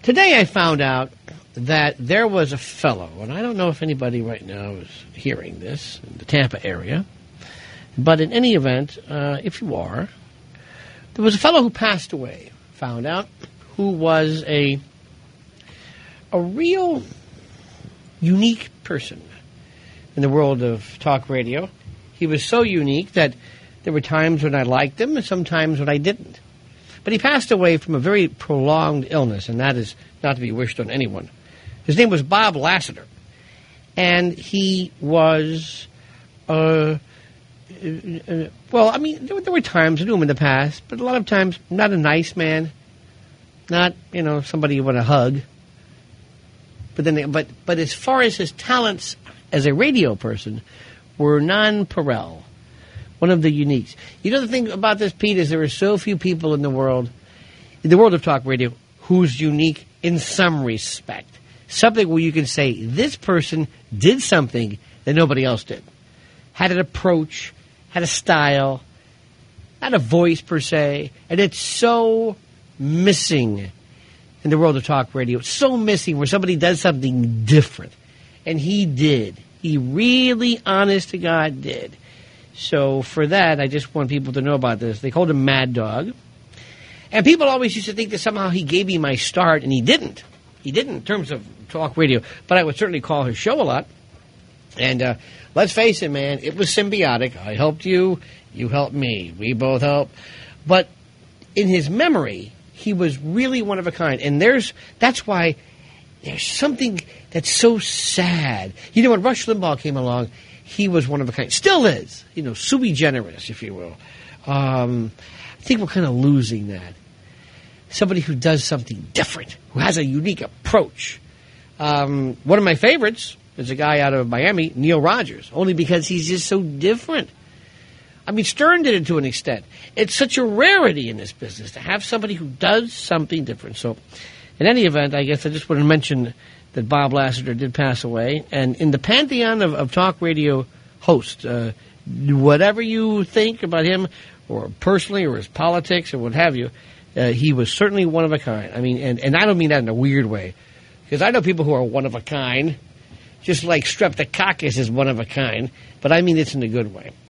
Today I found out that there was a fellow, and I don't know if anybody right now is hearing this in the Tampa area, but in any event, if you are, there was a fellow who passed away, found out, who was a real unique person in the world of talk radio. He was so unique that there were times when I liked him and sometimes when I didn't. But he passed away from a very prolonged illness, and that is not to be wished on anyone. His name was Bob Lassiter, and he was, well, I mean, there were times I knew him in the past, but a lot of times not a nice man, not, somebody you want to hug. But as far as his talents as a radio person were non-pareil. One of the uniques. You know the thing about this, Pete, is there are so few people in the world of talk radio, who's unique in some respect. Something where you can say, this person did something that nobody else did. Had an approach, had a style, not a voice per se, and it's so missing in the world of talk radio. It's so missing where somebody does something different. And he did. He really, honest to God, did. So for that, I just want people to know about this. They called him Mad Dog. And people always used to think that somehow he gave me my start, and he didn't. He didn't in terms of talk radio. But I would certainly call his show a lot. And let's face it, man, it was symbiotic. I helped you. You helped me. We both helped. But in his memory, he was really one of a kind. And that's why there's something that's so sad. When Rush Limbaugh came along, he was one of a kind. Still is. Sui generis, if you will. I think we're kind of losing that. Somebody who does something different, who has a unique approach. One of my favorites is a guy out of Miami, Neil Rogers, only because he's just so different. I mean, Stern did it to an extent. It's such a rarity in this business to have somebody who does something different. So, in any event, I guess I just want to mention that Bob Lassiter did pass away. And in the pantheon of talk radio hosts, whatever you think about him, or personally, or his politics, or what have you, he was certainly one of a kind. I mean, and I don't mean that in a weird way, because I know people who are one of a kind, just like Streptococcus is one of a kind, but I mean it's in a good way.